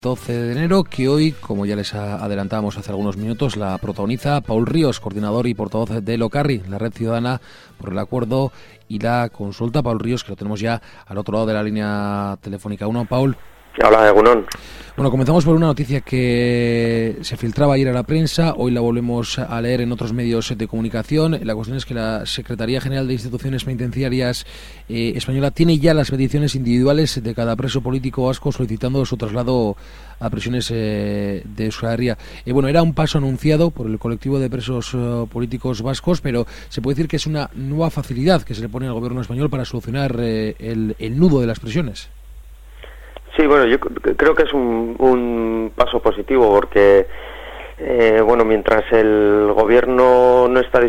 12 de enero, que hoy, como ya les adelantábamos hace algunos minutos, la protagoniza Paul Ríos, coordinador y portavoz de Locarri, la Red Ciudadana por el Acuerdo y la Consulta. Paul Ríos, que lo tenemos ya al otro lado de la línea telefónica. Paul. Hola, Egunon. Bueno, comenzamos por una noticia que se filtraba ayer a la prensa, hoy la volvemos a leer en otros medios de comunicación. La cuestión es que la Secretaría General de Instituciones Penitenciarias española tiene ya las peticiones individuales de cada preso político vasco solicitando su traslado a prisiones de Euskal Herria. Bueno, era un paso anunciado por el colectivo de presos políticos vascos, pero se puede decir que es una nueva facilidad que se le pone al gobierno español para solucionar el nudo de las prisiones. Sí, bueno, yo creo que es un paso positivo porque, mientras el gobierno no esté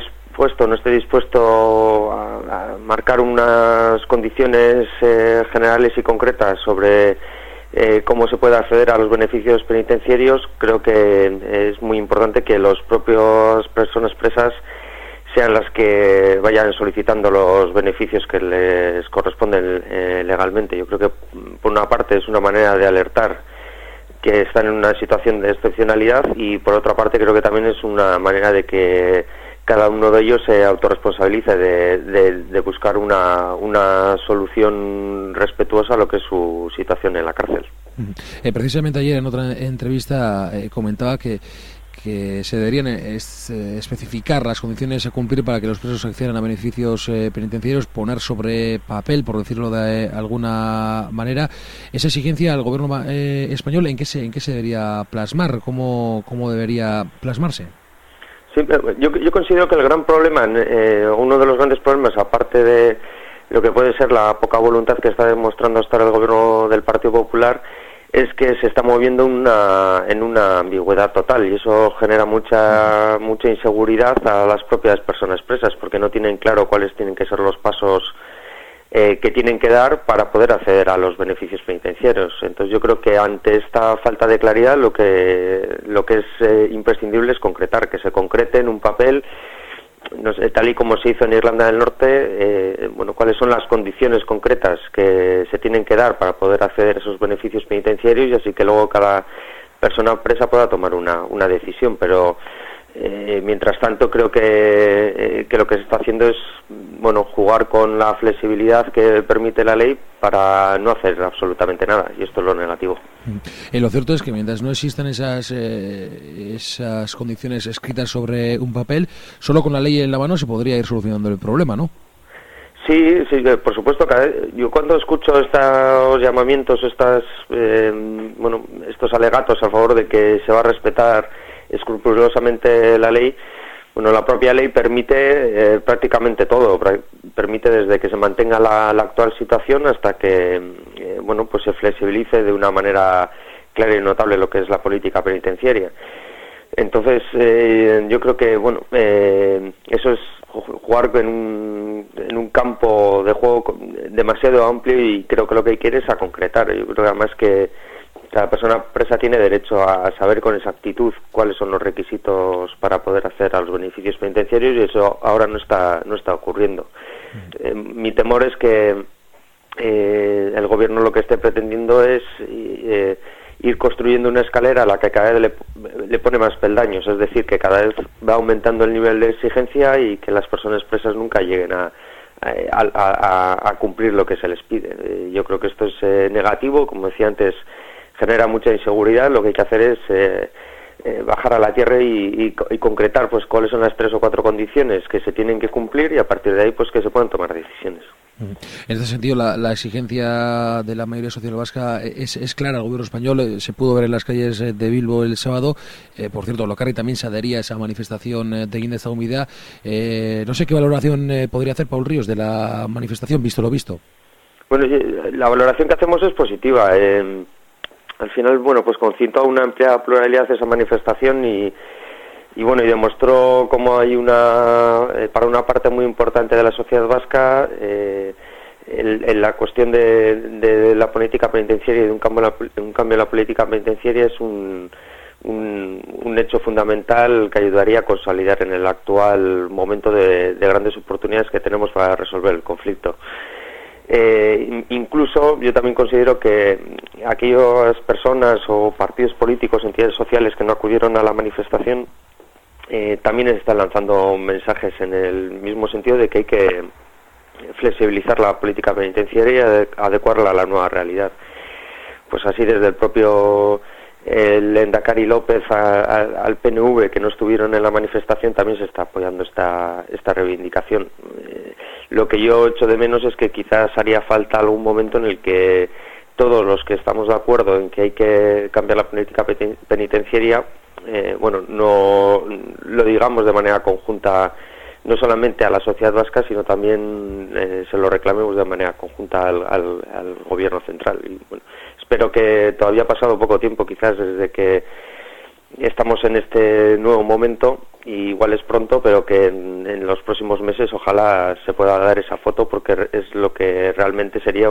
dispuesto a marcar unas condiciones generales y concretas sobre cómo se puede acceder a los beneficios penitenciarios, creo que es muy importante que las propias personas presas sean las que vayan solicitando los beneficios que les corresponden legalmente. Yo creo que, por una parte, es una manera de alertar que están en una situación de excepcionalidad y, por otra parte, creo que también es una manera de que cada uno de ellos se autorresponsabilice de buscar una solución respetuosa a lo que es su situación en la cárcel. Precisamente ayer, en otra entrevista, comentaba que se deberían especificar las condiciones a cumplir para que los presos accedan a beneficios penitenciarios, poner sobre papel, por decirlo de alguna manera, esa exigencia al gobierno español. ¿En qué se debería plasmar? ¿Cómo debería plasmarse? Sí, yo considero que el gran problema, uno de los grandes problemas, aparte de lo que puede ser la poca voluntad que está demostrando hasta ahora el gobierno del Partido Popular, es que se está moviendo en una ambigüedad total, y eso genera mucha inseguridad a las propias personas presas, porque no tienen claro cuáles tienen que ser los pasos que tienen que dar para poder acceder a los beneficios penitenciarios. Entonces yo creo que ante esta falta de claridad lo que es imprescindible es concretar, que se concrete en un papel, no sé, tal y como se hizo en Irlanda del Norte, cuáles son las condiciones concretas que se tienen que dar para poder acceder a esos beneficios penitenciarios, y así que luego cada persona presa pueda tomar una decisión. Pero mientras tanto creo que lo que se está haciendo es jugar con la flexibilidad que permite la ley para no hacer absolutamente nada, y esto es lo negativo. Lo cierto es que mientras no existan esas condiciones escritas sobre un papel, solo con la ley en la mano se podría ir solucionando el problema, ¿no? Sí, por supuesto. Yo cuando escucho estos llamamientos, estos alegatos a favor de que se va a respetar escrupulosamente la ley, la propia ley permite prácticamente todo. Permite desde que se mantenga la actual situación hasta que se flexibilice de una manera clara y notable lo que es la política penitenciaria. Entonces yo creo que eso es jugar en un campo de juego demasiado amplio, y creo que lo que quiere es a concretar. Yo creo que además que cada persona presa tiene derecho a saber con exactitud cuáles son los requisitos para poder acceder a los beneficios penitenciarios, y eso ahora no está ocurriendo. Mi temor es que el gobierno lo que esté pretendiendo es ir construyendo una escalera a la que cada vez le pone más peldaños, es decir, que cada vez va aumentando el nivel de exigencia y que las personas presas nunca lleguen a cumplir lo que se les pide. Yo creo que esto es negativo, como decía antes, genera mucha inseguridad. Lo que hay que hacer es bajar a la tierra y concretar cuáles son las 3 o 4 condiciones que se tienen que cumplir, y a partir de ahí que se puedan tomar decisiones. En este sentido, la exigencia de la mayoría social vasca es clara. El gobierno español se pudo ver en las calles de Bilbo el sábado. Por cierto, Locarri también se adhería a esa manifestación de Guinda esta humildad. No sé qué valoración podría hacer Paul Ríos de la manifestación, visto lo visto. Bueno, la valoración que hacemos es positiva. Al final, concitó una amplia pluralidad esa manifestación y demostró cómo hay para una parte muy importante de la sociedad vasca, en la cuestión de la política penitenciaria y de un cambio en la política penitenciaria es un hecho fundamental que ayudaría a consolidar en el actual momento de grandes oportunidades que tenemos para resolver el conflicto. Incluso yo también considero que aquellas personas o partidos políticos, entidades sociales que no acudieron a la manifestación, también están lanzando mensajes en el mismo sentido de que hay que flexibilizar la política penitenciaria y adecuarla a la nueva realidad. Pues así desde el propio Lehendakari López al PNV, que no estuvieron en la manifestación, también se está apoyando esta reivindicación. Lo que yo echo de menos es que quizás haría falta algún momento en el que todos los que estamos de acuerdo en que hay que cambiar la política penitenciaria, no lo digamos de manera conjunta, no solamente a la sociedad vasca, sino también se lo reclamemos de manera conjunta al gobierno central. Y bueno, espero que todavía ha pasado poco tiempo, quizás desde que estamos en este nuevo momento, y igual es pronto, pero que en los próximos meses ojalá se pueda dar esa foto, porque es lo que realmente sería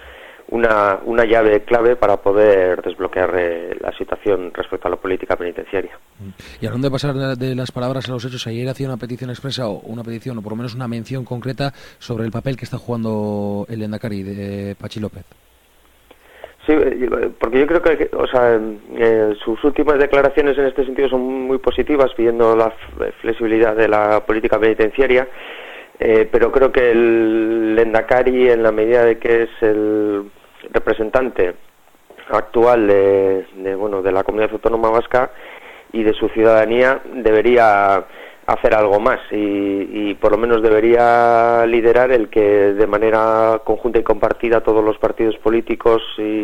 una llave clave para poder desbloquear la situación respecto a la política penitenciaria. Y hablando de pasar de las palabras a los hechos, ayer hacía una petición expresa, o una petición, o por lo menos una mención concreta sobre el papel que está jugando el Lehendakari de Patxi López. Sí, porque yo creo que sus últimas declaraciones en este sentido son muy positivas, pidiendo la flexibilidad de la política penitenciaria, pero creo que el Lehendakari, en la medida de que es el representante actual de la comunidad autónoma vasca y de su ciudadanía, debería hacer algo más y por lo menos debería liderar el que de manera conjunta y compartida todos los partidos políticos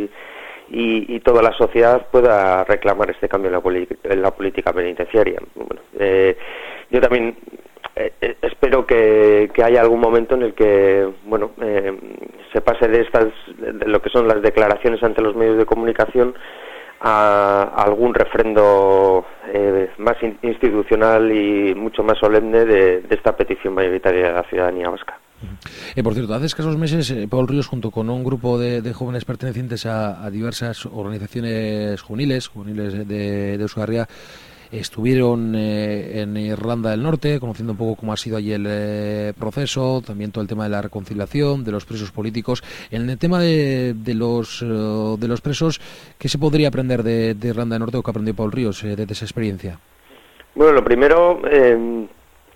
y toda la sociedad pueda reclamar este cambio en la política penitenciaria. Bueno, yo también espero que haya algún momento en el que se pase de lo que son las declaraciones ante los medios de comunicación a algún refrendo más institucional y mucho más solemne de esta petición mayoritaria de la ciudadanía vasca. Por cierto, hace escasos meses Pablo Ríos, junto con un grupo de jóvenes pertenecientes a diversas organizaciones juveniles de Euskal Herria, estuvieron en Irlanda del Norte, conociendo un poco cómo ha sido allí el proceso, también todo el tema de la reconciliación, de los presos políticos. En el tema de los presos, ¿qué se podría aprender de Irlanda del Norte o qué aprendió Pablo Ríos de esa experiencia? Bueno, lo primero, en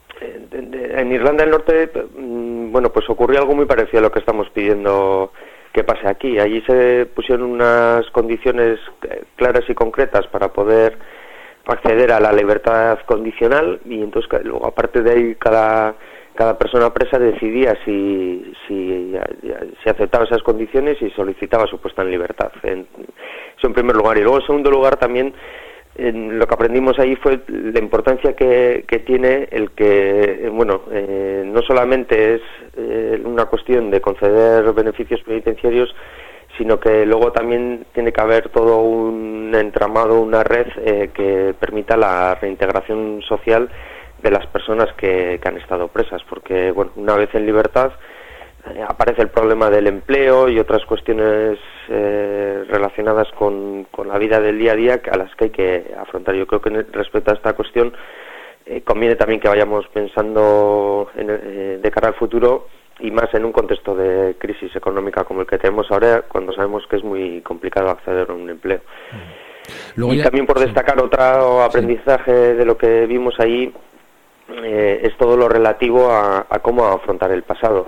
Irlanda del Norte, pues ocurrió algo muy parecido a lo que estamos pidiendo que pase aquí. Allí se pusieron unas condiciones claras y concretas para poder acceder a la libertad condicional, y entonces luego, aparte de ahí, cada persona presa decidía si aceptaba esas condiciones y solicitaba su puesta en libertad. Eso en primer lugar. Y luego, en segundo lugar, también lo que aprendimos ahí fue la importancia que tiene el que, no solamente es una cuestión de conceder beneficios penitenciarios, sino que luego también tiene que haber todo un entramado, una red que permita la reintegración social de las personas que han estado presas, porque una vez en libertad aparece el problema del empleo y otras cuestiones relacionadas con la vida del día a día a las que hay que afrontar. Yo creo que respecto a esta cuestión conviene también que vayamos pensando de cara al futuro, y más en un contexto de crisis económica como el que tenemos ahora, cuando sabemos que es muy complicado acceder a un empleo. También por destacar otro aprendizaje de lo que vimos ahí, es todo lo relativo a cómo afrontar el pasado.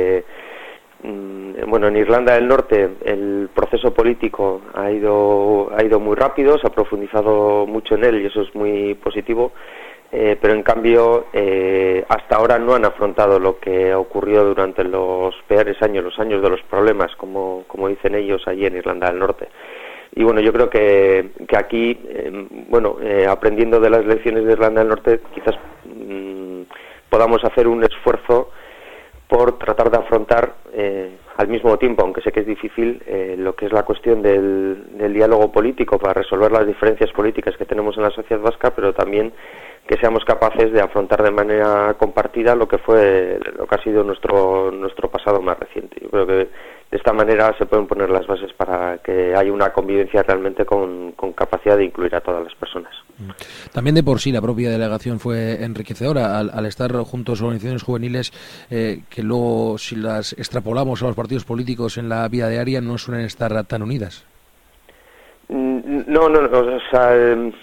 En Irlanda del Norte el proceso político ha ido muy rápido, se ha profundizado mucho en él y eso es muy positivo. Pero en cambio hasta ahora no han afrontado lo que ocurrió durante los peores años, los años de los problemas, como dicen ellos allí en Irlanda del Norte. Y yo creo que aquí, aprendiendo de las lecciones de Irlanda del Norte, quizás podamos hacer un esfuerzo por tratar de afrontar al mismo tiempo, aunque sé que es difícil, lo que es la cuestión del diálogo político para resolver las diferencias políticas que tenemos en la sociedad vasca, pero también que seamos capaces de afrontar de manera compartida lo que ha sido nuestro pasado más reciente. Yo creo que de esta manera se pueden poner las bases para que haya una convivencia realmente con capacidad de incluir a todas las personas. También de por sí la propia delegación fue enriquecedora al estar juntos a organizaciones juveniles que luego, si las extrapolamos a los partidos políticos en la vida diaria, no suelen estar tan unidas. No, o sea,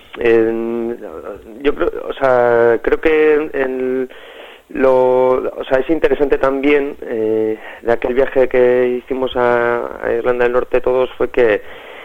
yo creo que es interesante también de aquel viaje que hicimos a Irlanda del Norte todos fue que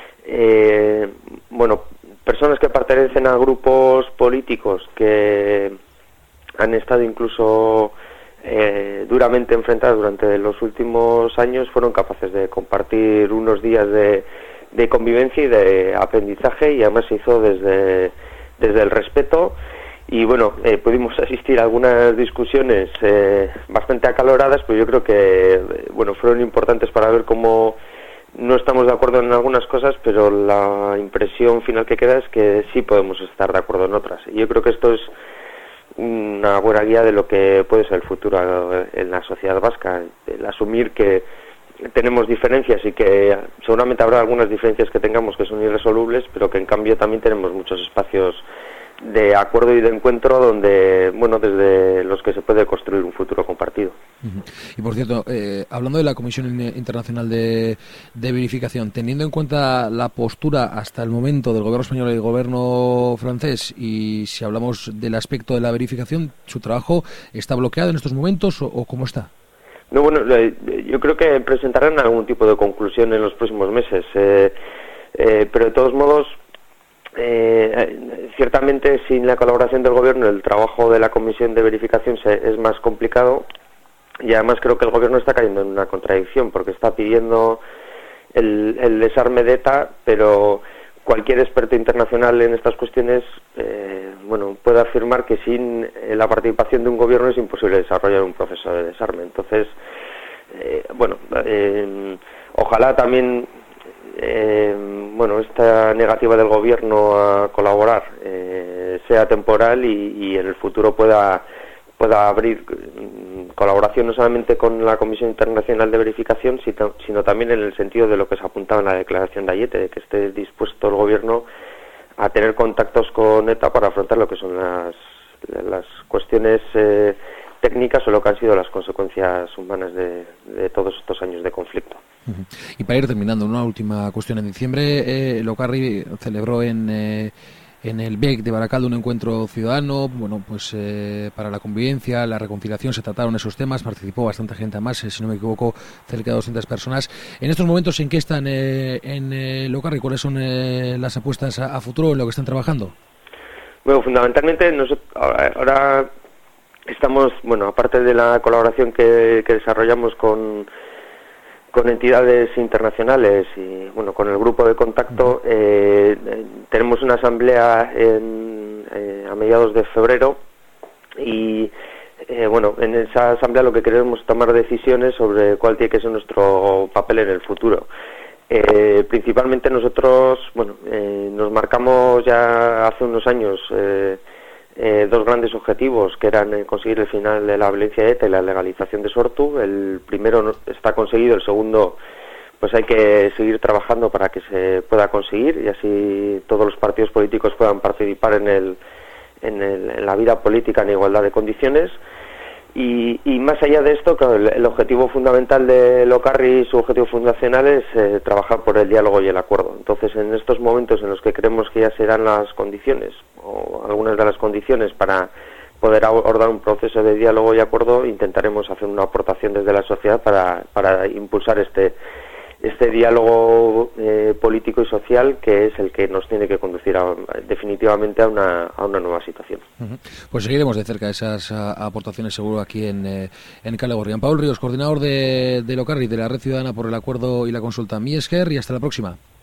personas que pertenecen a grupos políticos que han estado incluso duramente enfrentados durante los últimos años fueron capaces de compartir unos días de convivencia y de aprendizaje, y además se hizo desde el respeto. Y pudimos asistir a algunas discusiones bastante acaloradas, pero yo creo que fueron importantes para ver cómo no estamos de acuerdo en algunas cosas, pero la impresión final que queda es que sí podemos estar de acuerdo en otras. Y yo creo que esto es una buena guía de lo que puede ser el futuro en la sociedad vasca, el asumir que tenemos diferencias y que seguramente habrá algunas diferencias que tengamos que son irresolubles, pero que en cambio también tenemos muchos espacios de acuerdo y de encuentro donde, desde los que se puede construir un futuro compartido. Y por cierto, hablando de la Comisión Internacional de Verificación, teniendo en cuenta la postura hasta el momento del gobierno español y del gobierno francés, y si hablamos del aspecto de la verificación, ¿su trabajo está bloqueado en estos momentos o cómo está? No, yo creo que presentarán algún tipo de conclusión en los próximos meses, pero de todos modos, ciertamente sin la colaboración del gobierno el trabajo de la comisión de verificación es más complicado, y además creo que el gobierno está cayendo en una contradicción porque está pidiendo el desarme de ETA, pero cualquier experto internacional en estas cuestiones puede afirmar que sin la participación de un gobierno es imposible desarrollar un proceso de desarme. Entonces, ojalá también esta negativa del gobierno a colaborar sea temporal y en el futuro pueda abrir colaboración no solamente con la Comisión Internacional de Verificación, sino también en el sentido de lo que se apuntaba en la declaración de Ayete, de que esté dispuesto el gobierno a tener contactos con ETA para afrontar lo que son las cuestiones técnicas o lo que han sido las consecuencias humanas de todos estos años de conflicto. Y para ir terminando, una última cuestión. En diciembre, Locarri celebró en el BEC de Baracaldo un encuentro ciudadano, para la convivencia, la reconciliación, se trataron esos temas, participó bastante gente más, si no me equivoco, cerca de 200 personas. En estos momentos, ¿en qué están en Locarri? ¿Cuáles son las apuestas a futuro en lo que están trabajando? Bueno, fundamentalmente ahora estamos, aparte de la colaboración que desarrollamos con entidades internacionales y con el grupo de contacto, tenemos una asamblea a mediados de febrero y en esa asamblea lo que queremos es tomar decisiones sobre cuál tiene que ser nuestro papel en el futuro. Principalmente nosotros nos marcamos ya hace unos años dos grandes objetivos, que eran conseguir el final de la violencia de ETA y la legalización de Sortu. El primero está conseguido, el segundo pues hay que seguir trabajando para que se pueda conseguir y así todos los partidos políticos puedan participar en la vida política en igualdad de condiciones. Y más allá de esto, claro, el objetivo fundamental de Locarri, su objetivo fundacional es trabajar por el diálogo y el acuerdo. Entonces, en estos momentos en los que creemos que ya serán las condiciones, o algunas de las condiciones para poder abordar un proceso de diálogo y acuerdo, intentaremos hacer una aportación desde la sociedad para impulsar este diálogo político y social, que es el que nos tiene que conducir definitivamente a una nueva situación. Pues seguiremos de cerca esas aportaciones seguro aquí en Kale Gorrian. Paul Ríos, coordinador de Locarri, de la Red Ciudadana por el Acuerdo y la Consulta. Mi esker y hasta la próxima.